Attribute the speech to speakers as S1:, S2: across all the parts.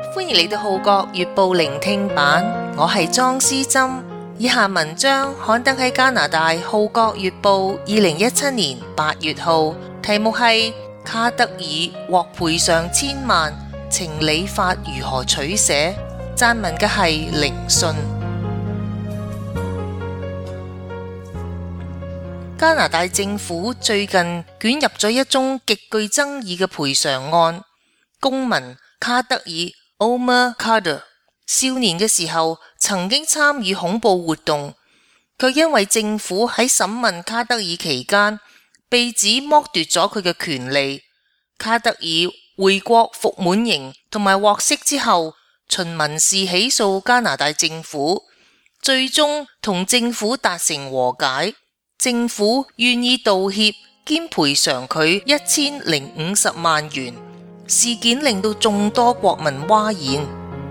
S1: 歡迎嚟到《號角月報》聆聽版，我係莊思針。以下文章刊登喺加拿大《號角月報》2017年8月號，題目係卡德爾獲賠償1000萬，情理法如何取捨？撰文嘅係凌信。加拿大政府最近捲入咗一宗極具爭議嘅賠償案。公民卡德爾 Omar Khadr 少年嘅時候曾經參與恐怖活動，卻因為政府喺審問卡德爾期間被指剝奪咗佢嘅權利。卡德爾回國服滿刑同埋獲釋之後，循民事起訴加拿大政府，最終同政府達成和解。政府願意道歉兼賠償佢1050萬元。事件令到眾多國民譁然。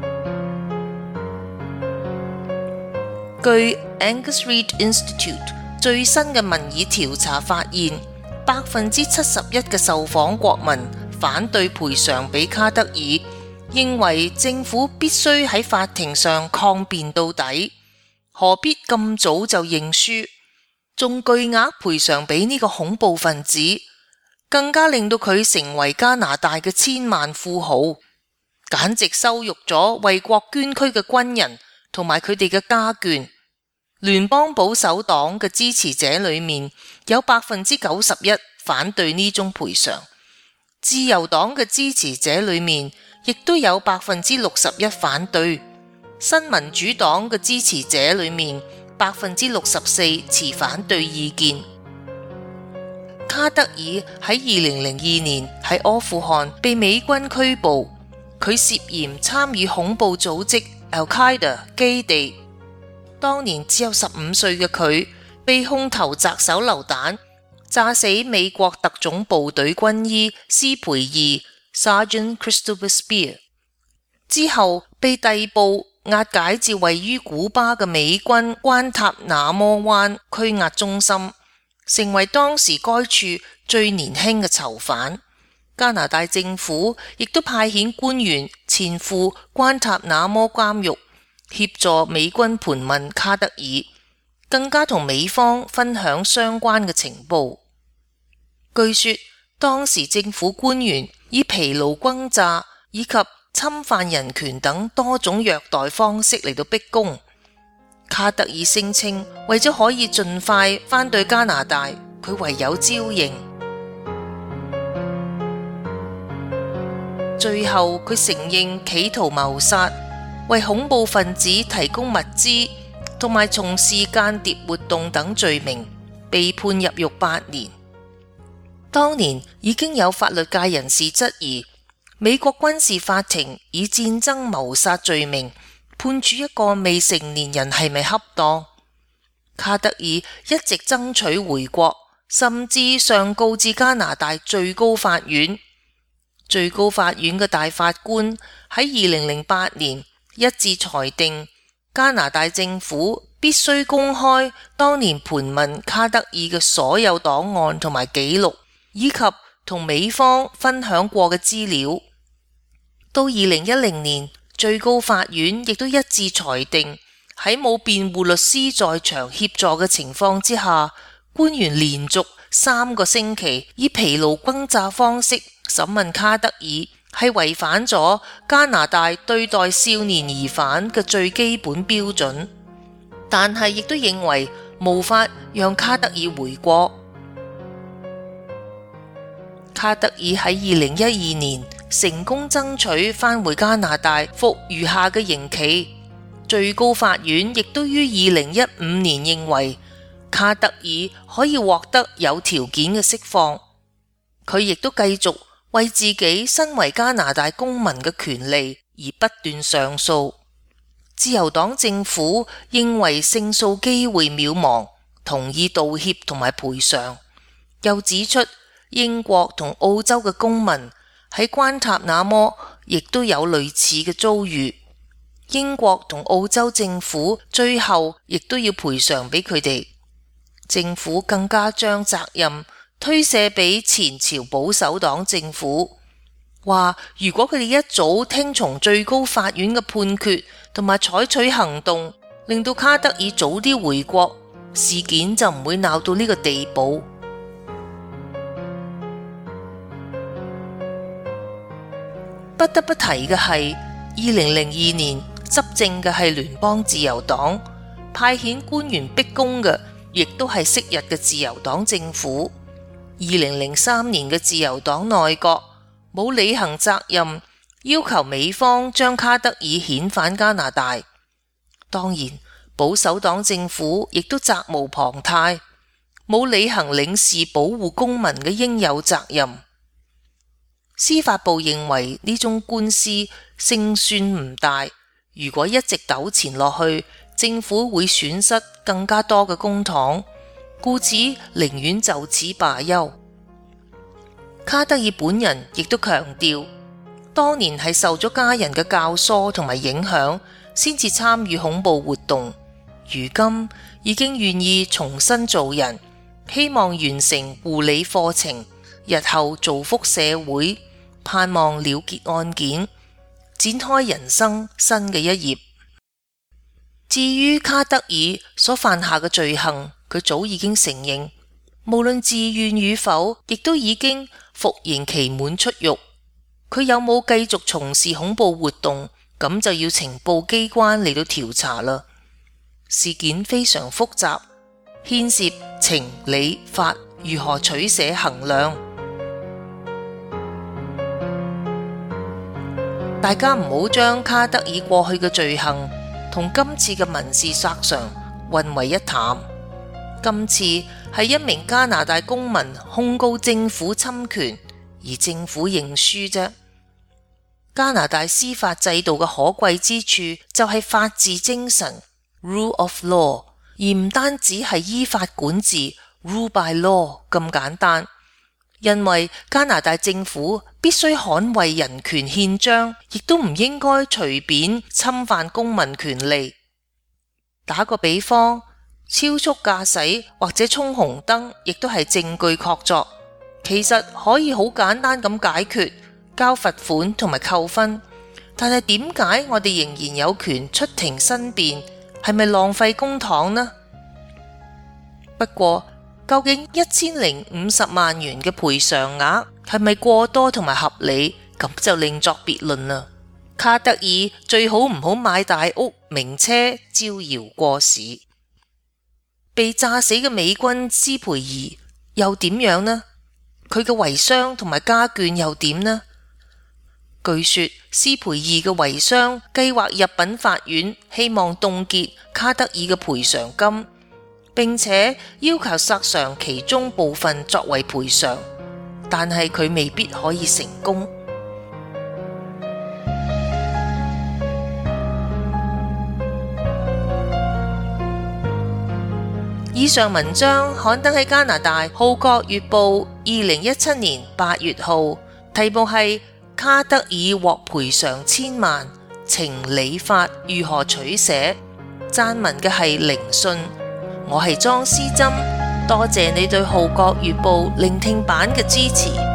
S1: 據 Angus Reid Institute 最新嘅民意調查發現，71%嘅受訪國民反對賠償俾卡德爾，認為政府必須喺法庭上抗辯到底，何必咁早就認輸？仲巨額賠償俾呢個恐怖分子，更加令到佢成為加拿大嘅千萬富豪，簡直羞辱咗為國捐軀嘅軍人同埋佢哋嘅家眷。聯邦保守黨嘅支持者裏面有91%反對呢種賠償，自由黨嘅支持者裏面亦都有61%反對，新民主黨嘅支持者裏面64%持反對意見。卡德爾喺2002年喺阿富汗被美軍拘捕，佢涉嫌參與恐怖組織 Al-Qaeda 基地。當年只有15歲嘅佢被控投擲手榴彈，炸死美國特種部隊軍醫斯培爾 Sergeant Christopher Speer 之後，被逮捕押解至位於古巴嘅美軍關塔那摩灣拘押中心，成為當時該處最年輕嘅囚犯。加拿大政府亦都派遣官員前赴關塔那摩監獄，協助美軍盤問卡德爾，更加同美方分享相關嘅情報。據說當時政府官員以疲勞轟炸以及侵犯人權等多種虐待方式嚟到逼供。卡德爾聲稱為咗可以盡快返到加拿大，佢唯有招認。最後佢承認企圖謀殺、為恐怖分子提供物資同埋從事間諜活動等罪名，被判入獄8年。當年已經有法律界人士質疑，美國軍事法庭以戰爭謀殺罪名判處一個未成年人係咪恰當？卡德爾一直爭取回國，甚至上告至加拿大最高法院。最高法院嘅大法官喺2008年一致裁定，加拿大政府必須公開當年盤問卡德爾嘅所有檔案同埋記錄，以及同美方分享過嘅資料。到2010年，最高法院亦都一致裁定，喺冇辯護律師在場協助嘅情況之下，官員連續3個星期以疲勞轟炸方式審問卡德爾，係違反咗加拿大對待少年疑犯嘅最基本標準，但係亦都認為無法讓卡德爾回國。卡德爾喺2012年成功爭取返回加拿大服餘下嘅刑期，最高法院亦都於2015年認為卡德爾可以獲得有條件嘅釋放。佢亦都繼續為自己身為加拿大公民嘅權利而不斷上訴。自由黨政府認為勝訴機會渺茫，同意道歉同埋賠償，又指出英國同澳洲嘅公民喺關塔那摩亦都有類似嘅遭遇，英國同澳洲政府最後亦都要賠償俾佢哋。政府更加將責任推卸俾前朝保守黨政府。 話如果佢哋一早聽從最高法院嘅判決，同埋採取行動，令到卡德爾早啲回國，事件就唔會鬧到呢個地步。不得不提嘅係，2002年執政嘅係聯邦自由黨，派遣官員逼宮嘅亦都係昔日嘅自由黨政府。2003年嘅自由黨內閣冇履行責任，要求美方將卡德爾遣返加拿大。當然，保守黨政府亦都責無旁貸，冇履行領事保護公民嘅應有責任。司法部認為呢宗官司勝算唔大，如果一直糾纏落去，政府會損失更加多嘅公帑，故此寧願就此罷休。卡德爾本人亦都強調，當年係受咗家人嘅教唆同埋影響，先至參與恐怖活動，如今已經願意重新做人，希望完成護理課程，日後造福社會，盼望了結案件，展開人生新嘅一頁。至於卡德爾所犯下嘅罪行，佢早已經承認，無論自願與否，亦都已經服刑期滿出獄。佢有冇繼續從事恐怖活動，咁就要情報機關嚟到調查啦。事件非常複雜，牽涉情理法如何取捨衡量。大家唔好將卡德爾過去嘅罪行同今次嘅民事索償混為一談。今次係一名加拿大公民控告政府侵權，而政府認輸啫。加拿大司法制度嘅可貴之處就係法治精神 （rule of law）， 而唔單止係依法管治 （rule by law） 咁簡單。因為加拿大政府必須捍衛人權憲章，亦都唔應該隨便侵犯公民權利。打個比方，超速駕駛或者衝紅燈，亦都係證據確鑿，其實可以好簡單咁解決，交罰款同埋扣分。但係點解我哋仍然有權出庭申辯？係咪浪費公帑呢？不過，究竟1050萬元嘅賠償額係咪過多同埋合理，咁就另作別論啦。卡德爾最好唔好買大屋名車招搖過市。被炸死嘅美軍斯培爾又點樣呢？佢嘅遺孀同埋家眷又點呢？據說斯培爾嘅遺孀計劃入稟法院，希望凍結卡德爾嘅賠償金，並且要求索償其中部分作為賠償，但係佢未必可以成功。以上文章刊登喺加拿大《號角月報》2017年8月號，題目係卡德爾獲賠償1000萬，情理法如何取捨？撰文嘅係凌信。我係莊思珍，多謝你對《號角月報》聆聽版嘅支持。